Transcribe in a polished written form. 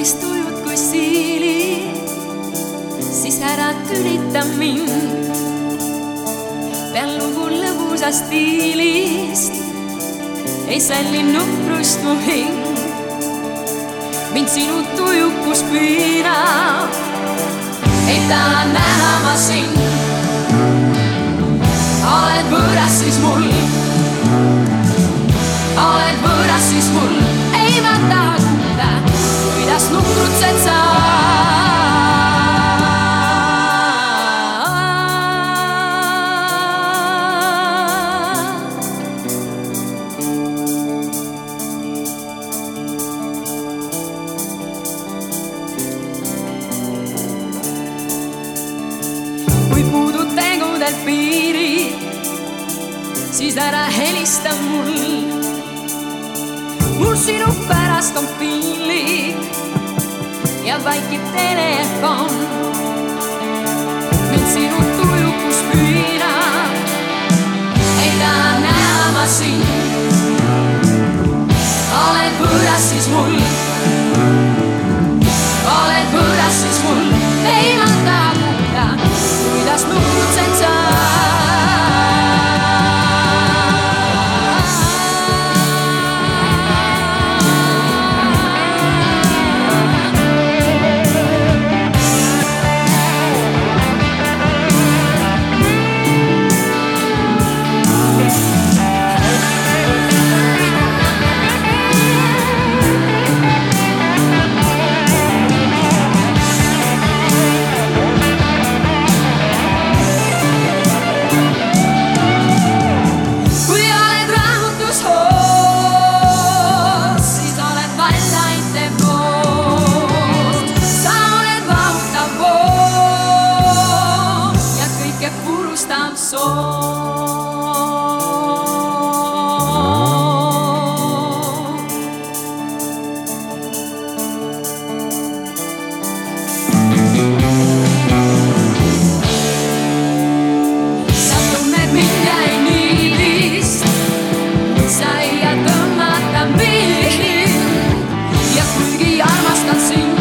kaunis tujud kui siili, siis ära tülita mind. Pean lugu lõbusast stiilist, ei salli nukrust mu hing. Mind sinu tujukus piinab, ei taha näha ma sind. Oled võõras siis mul, oled võõras siis mul. Ei ma taha kuulda, kuidas nukrutsed sa. Kui puudud tegudel piirid, siis ära helista mul. Mul sinu pärast on piinlik ja vaikib telefon. Mind sinu tujukus piinab, ei taha näha ma sind. Oled võõras siis mul, oled võõras siis mul. Ei ma taha kuulda, kuidas nukrutsed sa. Armastan sind.